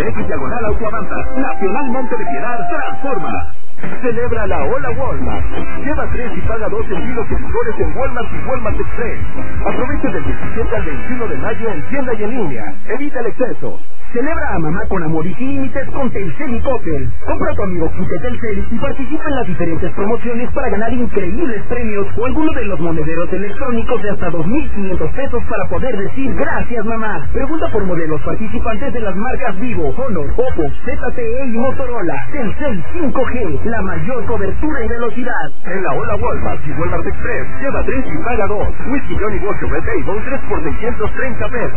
diagonal Autoavanza. Nacional Monte de Piedad transforma. Celebra la Hola Walmart. Lleva 3 y paga 2 envíos y licores en Walmart y Walmart Express. Aprovecha del 17 al 21 de mayo en tienda y en línea. Evita el exceso. Celebra a mamá con amor y sin límites con Telcel y Coppel. Compra a tu amigo kit de Telcel y participa en las diferentes promociones para ganar increíbles premios o alguno de los monederos electrónicos de hasta 2,500 pesos para poder decir gracias mamá. Pregunta por modelos participantes de las marcas Vivo, Honor, Oppo, ZTE y Motorola. Telcel 5G, la mayor cobertura y velocidad. En la Hola Walmart y Walmart Express, lleva 3 y paga 2. Whisky Johnny Walker Red Table 3 por 630 pesos.